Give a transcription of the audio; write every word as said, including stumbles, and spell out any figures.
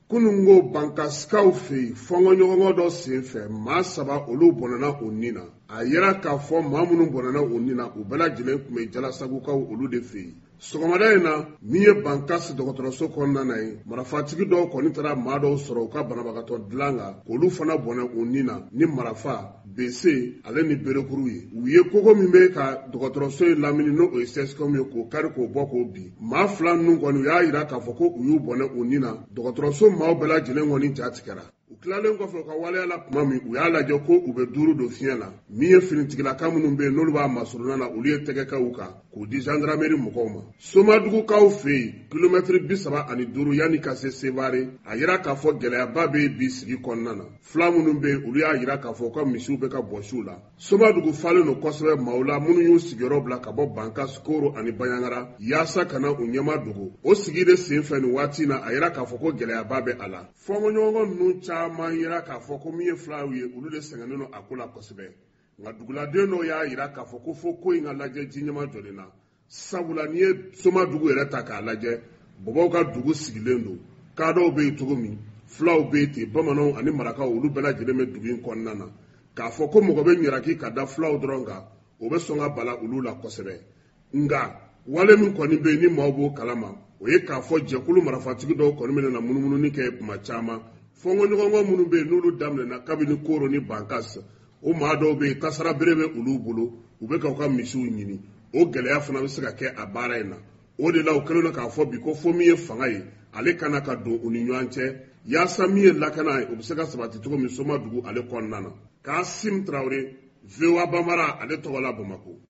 kunungo bankaskaw fe fongo ɲɔgɔngɔ dɔ sen fɛ maa saba olu bɔnɛna o nin na a yera k'a fɔ maa minnu bɔnɛna o nin na u bɛɛ lajɛlen tun bɛ jalasagukaw olu de fɛ yen. sɔgɔmada in na min ye bankasi dɔgɔtɔrɔso kɔnɔna na ye marafatigi dɔw kɔni taara maa dɔw sɔrɔ u ka banabagatɔ dilan kan k'olu fana bɔnɛ o nin na ni marafa bese ale ni berekuru ye u ye kogo min bɛ ka dɔgɔtɔrɔso in lamini n'o ye sɛsikɔmu ye k'o kari k'o bɔ k'o bin maa fila ninnu kɔni u y'a yira k'a fɔ ko u y'u bɔnɛ o nin na dɔgɔtɔrɔso maaw bɛɛ lajɛlen kɔni ja tigɛra. u tilalen kɔfɛ u ka waleya la tuma min u y'a lajɛ ko u bɛ duuru don fiɲɛ la min ye finitigilaka minnu bɛ yen n'olu b'a masuruna na olu ye tɛgɛkɛw kan k'o di gendarmerie mɔgɔw ma. somadugukaw fɛ yen kilomɛtiri bi saba ani duuru yanni ka se Sevare a yira k'a fɔ gɛlɛyaba bɛ bi sigi kɔnɔna na fila minnu bɛ yen olu y'a yira k'a fɔ u ka misiw bɛ ka bɔsiw la. somadugu falen don kosɛbɛ maaw la minnu y'u sigiyɔrɔ bila ka bɔ Bankas, Koro ani Baɲangara yaasa ka na u ɲɛma dogo o sigi de sen fɛ nin waati in na a yira k'a fɔ ko gɛlɛyaba bɛ a la. fɔnkɔɲɔgɔnkɔ ninnu caman yira k'a fɔ ko min ye filaw ye olu de sɛgɛnnen don a ko la kosɛbɛ nka duguladen dɔw y'a yira k'a fɔ ko fo ko in ka lajɛ ji ɲɛma jɔlen na sabula n'i ye somadugu yɛrɛ ta k'a lajɛ bɔbɔw ka dugu sigilen don kaadɔw bɛ yen cogo min filaw bɛ yen ten bamananw ani marakaw olu bɛɛ lajɛlen bɛ dugu in kɔnɔna na k'a fɔ ko mɔgɔ bɛ ɲaraki ka da filaw dɔrɔn kan o bɛ sɔn ka bala olu la kosɛbɛ nka wale min kɔni bɛ yen ni maaw b'o kalama o ye k'a fɔ jɛkulu marafatigi dɔw kɔni bɛ na munumunu kɛ kuma caman fɔnkɔɲɔgɔnkɔ minnu bɛ yen n'olu daminɛna kabini Koro ni Bankas o maa dɔw bɛ yen tasara bere bɛ olu bolo u bɛ k'u ka misiw ɲini o gɛlɛya fana bɛ se ka kɛ a baara in na o de la u kɛlen don k'a fɔ bi ko fo min ye fanga ye ale kana ka don u ni ɲɔgɔn cɛ yaasa min ye lakana ye o bɛ se ka sabati cogo min somadugu ale kɔnɔna na. Kasim Traore V O A Banbara ale tɔgɔ la Bamako.